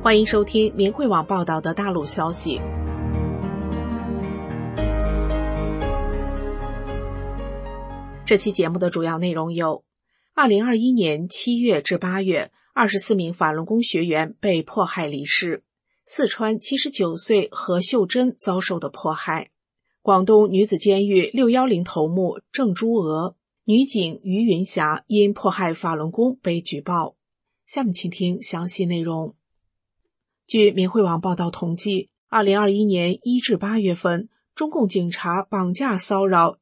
欢迎收听明慧网报道的大陆消息。这期节目的主要内容有：2021年7月至8月，24名法轮功学员被迫害离世；四川79岁何秀珍遭受的迫害；广东女子监狱610头目郑珠娥、女警于云霞因迫害法轮功被举报。下面请听详细内容。据明慧网报道统计，2021年1至8月份，中共警察绑架骚扰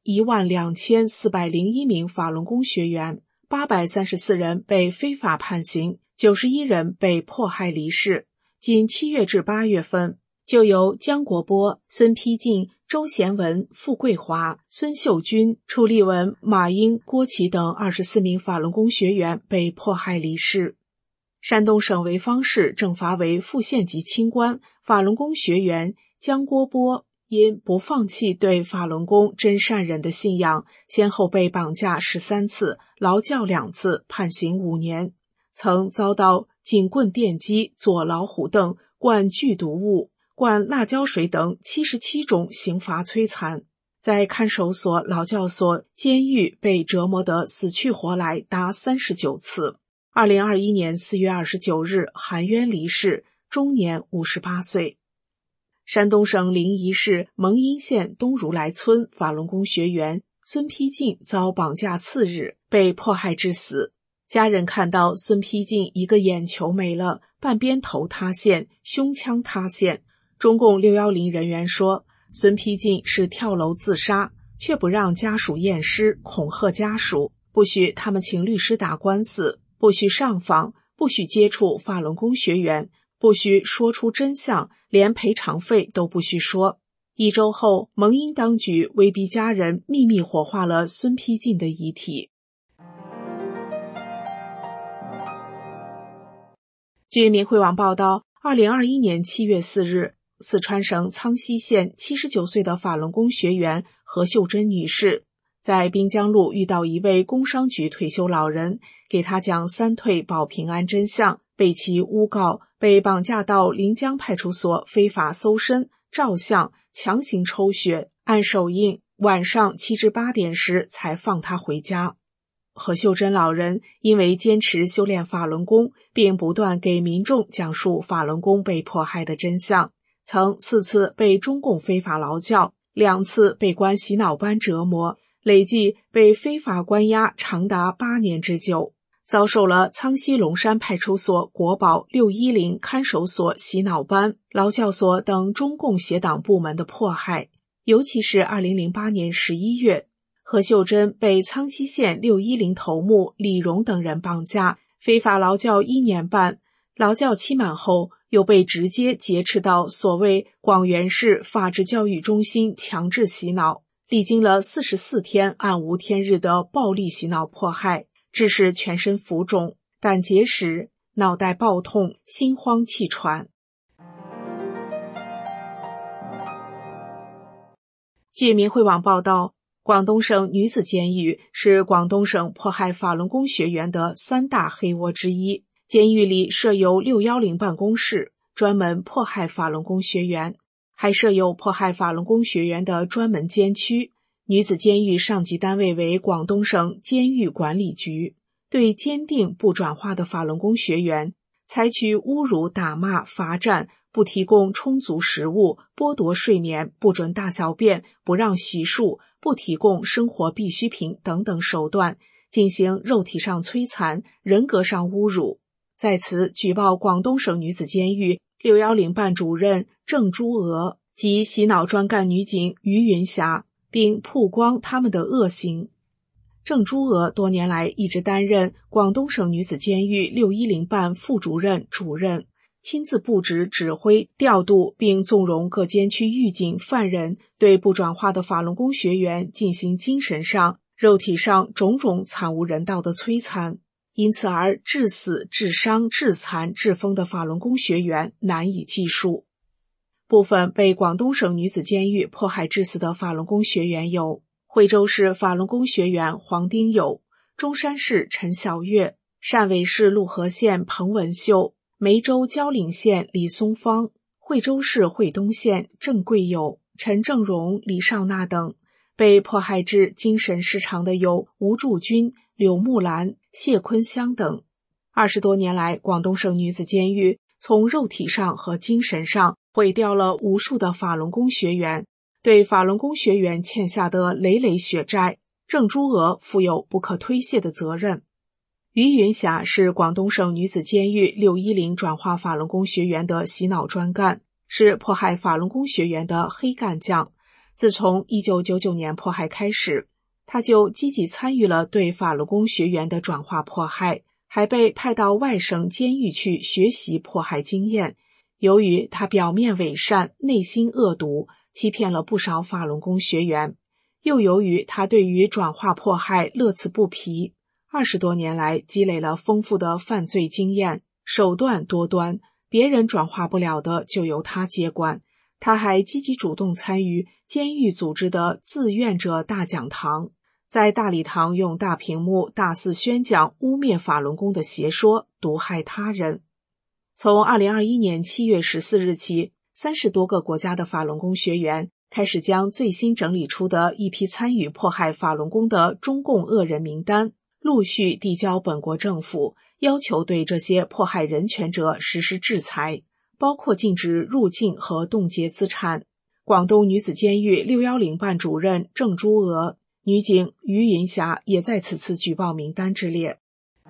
12401名法轮功学员，834人被非法判刑，91人被迫害离世。仅7月至8月份，就由姜国波、孙丕进、周贤文、傅桂华、孙秀军、楚立文、马英、郭琦等24名法轮功学员被迫害离世。山东省潍坊市政法委副县级清官法轮功学员姜国波因不放弃对法轮功真善忍的信仰，先后被绑架13次，劳教2次，判刑5年，曾遭到警棍电击、左老虎凳、灌剧毒物、灌辣椒水等77种刑罚摧残，在看守所、劳教所、监狱被折磨得死去活来达39次。2021年4月29日含冤离世，终年58岁。山东省临沂市蒙阴县东如来村法轮功学员孙丕进遭绑架次日被迫害致死，家人看到孙丕进一个眼球没了，半边头塌陷，胸腔塌陷。中共610人员说，孙丕进是跳楼自杀，却不让家属验尸，恐吓家属，不许他们请律师打官司，不许上访，不许接触法轮功学员，不许说出真相，连赔偿费都不许说。1周后，蒙阴当局威逼家人秘密火化了孙丕进的遗体。据明慧网报道，2021年7月4日，四川省苍溪县79岁的法轮功学员何秀珍女士在滨江路遇到一位工商局退休老人，给他讲三退保平安真相，被其诬告，被绑架到临江派出所非法搜身、照相、强行抽血、按手印，晚上7至8点时才放他回家。何秀珍老人因为坚持修炼法轮功，并不断给民众讲述法轮功被迫害的真相，曾4次被中共非法劳教，2次被关洗脑班折磨，累计被非法关押长达8年之久，遭受了苍溪龙山派出所、国保610看守所、洗脑班、劳教所等中共邪党部门的迫害。尤其是2008年11月，何秀珍被苍溪县610头目李荣等人绑架，非法劳教1年半，劳教期满后又被直接劫持到所谓广元市法治教育中心强制洗脑，历经了44天暗无天日的暴力洗脑迫害，致使全身浮肿、胆结石、脑袋爆痛、心慌气喘。据明慧网报道，广东省女子监狱是广东省迫害法轮功学员的3大黑窝之一，监狱里设有610办公室，专门迫害法轮功学员，还设有迫害法轮功学员的专门监区。女子监狱上级单位为广东省监狱管理局，对坚定不转化的法轮功学员采取侮辱、打骂、罚站，不提供充足食物，剥夺睡眠，不准大小便，不让洗漱，不提供生活必需品等等手段，进行肉体上摧残、人格上侮辱。在此举报广东省女子监狱610办主任郑珠娥及洗脑专干女警于云霞，并曝光他们的恶行。郑珠娥多年来一直担任广东省女子监狱610办副主任、主任，亲自布置、指挥、调度并纵容各监区狱警、犯人对不转化的法轮功学员进行精神上、肉体上种种惨无人道的摧残，因此而致死、致伤、致残、致疯的法轮功学员难以计数。部分被广东省女子监狱迫害致死的法轮功学员有惠州市法轮功学员黄丁友、中山市陈小月、汕尾市陆河县彭文秀、 梅州蕉岭县李松芳、惠州市惠东县郑贵友、陈正荣、李尚娜等。被迫害至精神失常的有吴祝军、柳木兰、谢坤香等。20多年来，广东省女子监狱从肉体上和精神上毁掉了无数的法轮功学员，对法轮功学员欠下的累累血债，郑珠娥负有不可推卸的责任。于云霞是广东省女子监狱610转化法轮功学员的洗脑专干，是迫害法轮功学员的黑干将。自从1999年迫害开始，他就积极参与了对法轮功学员的转化迫害，还被派到外省监狱去学习迫害经验。由于他表面伪善，内心恶毒，欺骗了不少法轮功学员，又由于他对于转化迫害乐此不疲，20多年来积累了丰富的犯罪经验，手段多端，别人转化不了的就由他接管。他还积极主动参与监狱组织的自愿者大讲堂，在大礼堂用大屏幕大肆宣讲污蔑法轮功的邪说，毒害他人。从2021年7月14日起，30多个国家的法轮功学员开始将最新整理出的一批参与迫害法轮功的中共恶人名单陆续递交本国政府，要求对这些迫害人权者实施制裁，包括禁止入境和冻结资产。广东女子监狱610办主任郑珠娥、女警于云霞也在此次举报名单之列。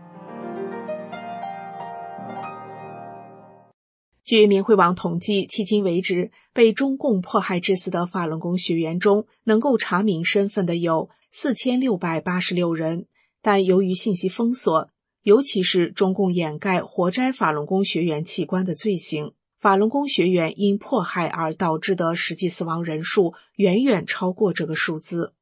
据明慧网统计，迄今为止，被中共迫害致死的法轮功学员中，能够查明身份的有4686人，但由于信息封锁，尤其是中共掩盖活摘法轮功学员器官的罪行，法轮功学员因迫害而导致的实际死亡人数远远超过这个数字。